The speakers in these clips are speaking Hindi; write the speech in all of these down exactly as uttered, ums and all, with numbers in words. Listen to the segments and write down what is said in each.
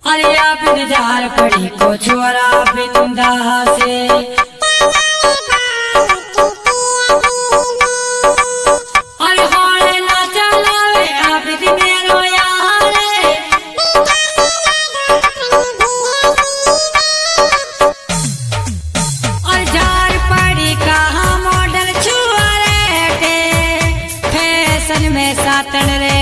अरे आप इंतजार पड़ी को छोरा बिंदा से अरे होले ना चलावे आप मेरो यार और जार पड़ी कहाँ मॉडल छुआरे के फैशन में सातन रे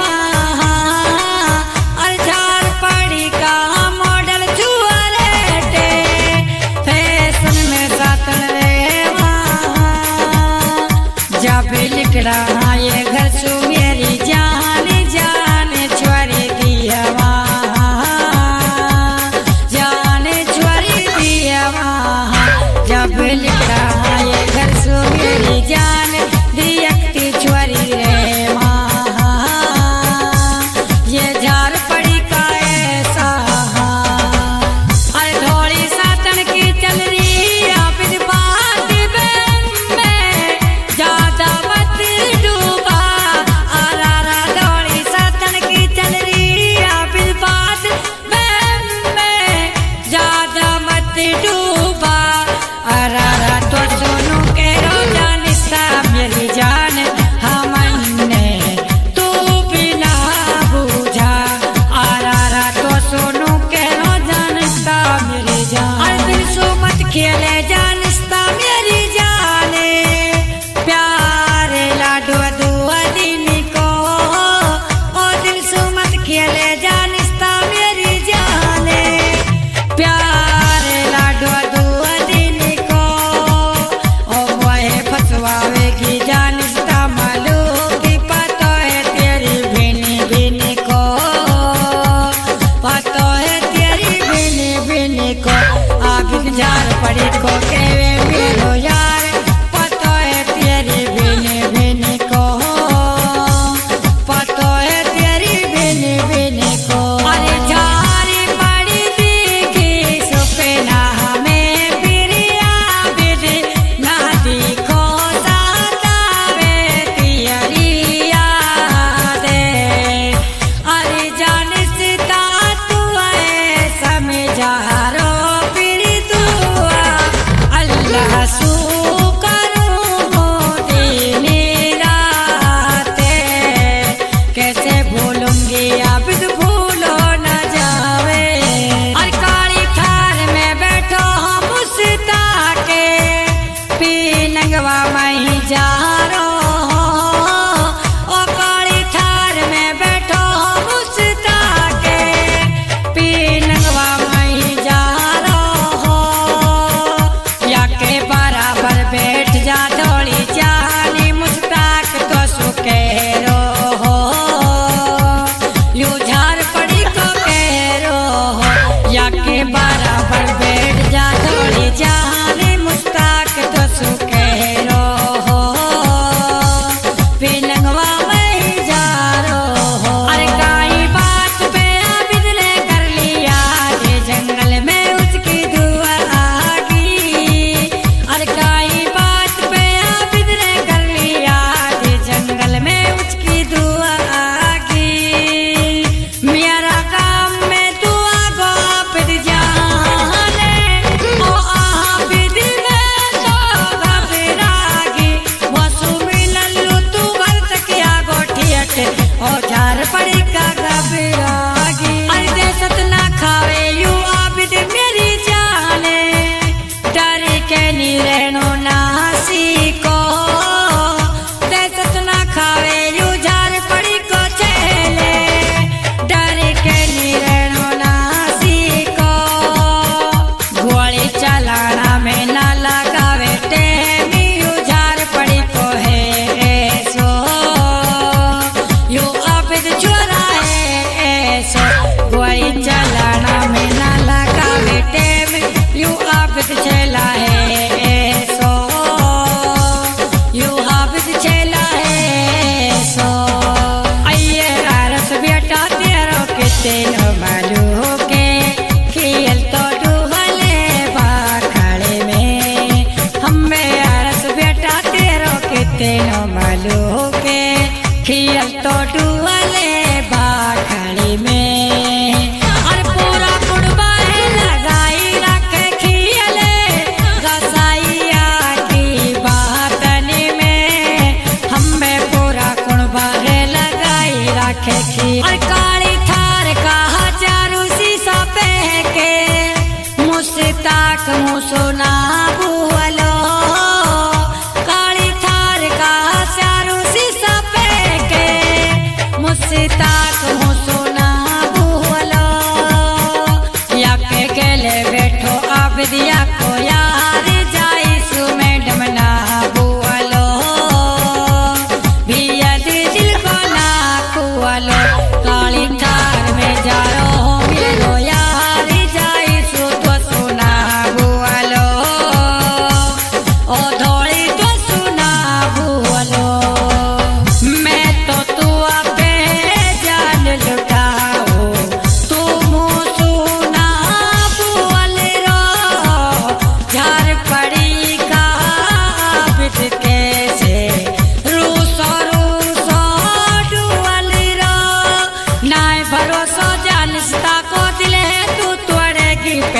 रहा ये घर सु मेरी जान जान छोरी दिया जान छोरी दिया जब लिख रहा ये घर सु मेरी जान दियकती छोरी रे ये जार पड़ी का ऐसा अरे थोड़ी सातन की चल रही आप बात में ज्यादा खेले जानस्ता मेरी जाने प्यार लाडो दुआ दिन को ओ दिल सु मत खेले जानस्ता मेरी जाने प्यार लाडो दुआ दिन को ओ वह फसवावेगी जानस्ता मालू की पता है तेरी बिनी बिनी को पता है तेरी बिनी बिनी को जार पड़ी को केवे मेरो यार पतो है तेरी बिनी बिनी को पतो है तेरी बिनी बिनी को अरे जारी पड़ी दिखी सुपना हमें प्रिया बिद नादी को सातावे तेरी यादे अरे जानस्ता तू है समझा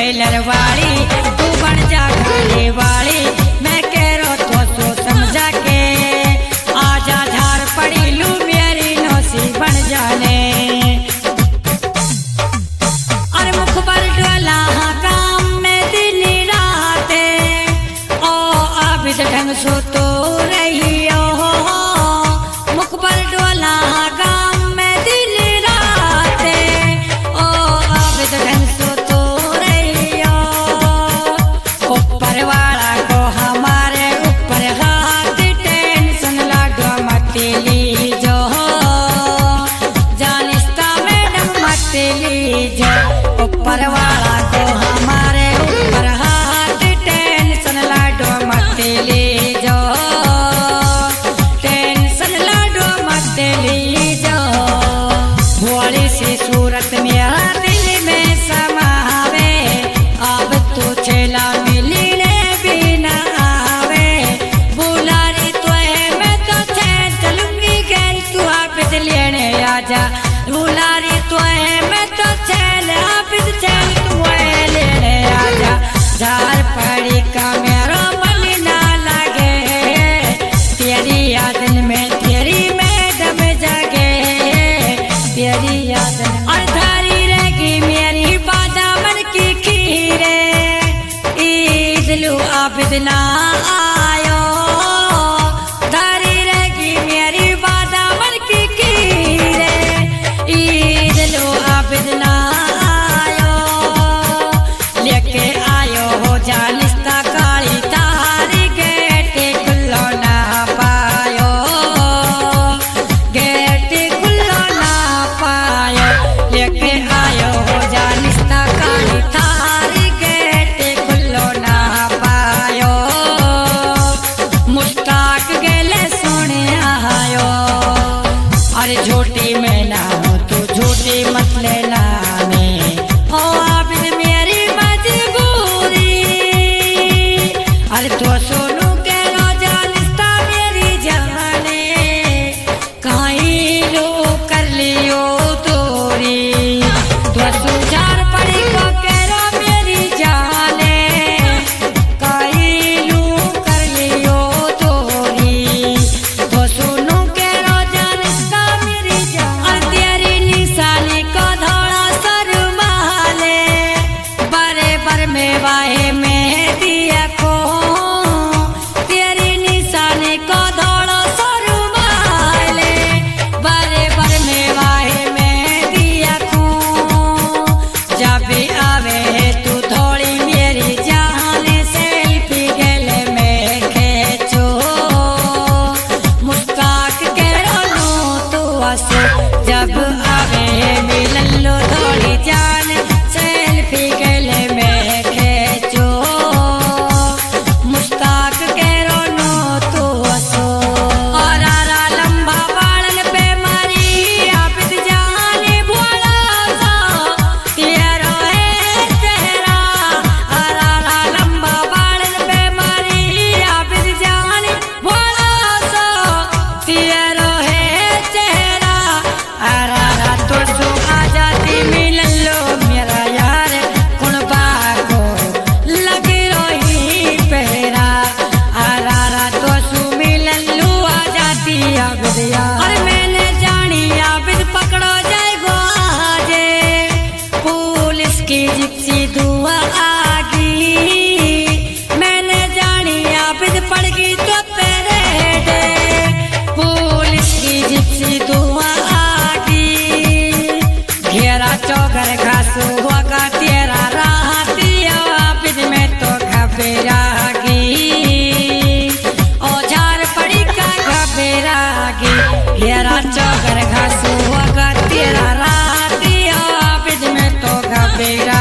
टेलर वाली तू बन जा घाले वाली मैं कह रो तो सो समझा के आजा झार पड़ी लू मेरी नौसी बन जाने और मुखबर डोला काम में दिन रात ओ आबिद ढंग सो तो रही हो मुखबर डोला काम में दिन रात ओ आबिद ढंग सो तो रही हो ऊपर वाला को हमारे ऊपर हाथ टेंशन लाडो मत लीजो जानिस्ता मैडम मत लीजो ऊपर वाला को हमारे ऊपर हाथ टेंशन लाडो मत लीजो टेंशन लाडो मत लीजो भोली सी सूरत मेरा दिल में समावे अब तो चला मिलने भी न आवे बुलारी तो है मैं तो चलूंगी गैल तू हाफिज लेने आजा बुलारी तो है मैं तो चल हाफिज चल तू लेने आजा झार पड़ी का मेरा मन ना लगे तेरी यादन में तेरी मैडम जागे तेरी यादन और धारी रहेगी मेरी बादामन की खीरे ईद लू आबिद ना आयो धारी रहेगी मेरी बादामन की खीरे ईद लू आबिद ना आयो लेके आयो हो जानिस्ता काली तारी गेट खुल्लो ना पायो गेट खुल्लो ना पायो लेके आयो हो जानिस्ता काली तारी गेट खुल्लो ना पायो मुश्ताक गेले सोने आयो अरे झूठी में ना हो तू झूठी मत लेना में ओ आबिद मेरी मजबूरी अरे तो सोनू के रो जानिस्ता मेरी जाने कहीं लो कर लियो तोरी तो सुझार पड़ी को कह रो मेरी जाने कहीं लो कर लियो तोरी तो सोनू के रो जानिस्ता मेरी जान तेरी निशानी को धोड़ा सर माले बरे बर में वाहे में दिया को तेरी निशानी को धोड़ा सर माले बरे बर में वाहे में दिया को जब आवे तू थोड़ी मेरी जान सेल्फी गले में खेचो मुस्ताक के रोनो तो हंसो जब आवे मिलन लो थोड़ी जान सेल्फी गले में खेचो मुस्ताक के रोनो तो हंसो और आरा लंबा बालन पे मारी आबिद जाने भोला सा तेरा है चेहरा और आरा लंबा बालन पे मारी आबिद जाने भोला सा तेरा है चेहरा और आरा तो सो आ जाती मिलन लो मेरा यार कुणबा को लगे रोही पहरा और आरा तो सो मिलन लो आ जाती आबिद यार और मैंने जानी आबिद पकड़ो जाएगो आजे पुलिस की जिप्सी दुआ आगी मैंने जानी आबिद पड़ गई तो परेडे पुलिस की जिप्सी दुआ आगी घेरा चौकर घासू होगा तेरा राहती आबिद में तो घबरागी औजार पड़ी का घबरागी घेरा चौकर घासू होगा तेरा राहती आबिद में तो घबरा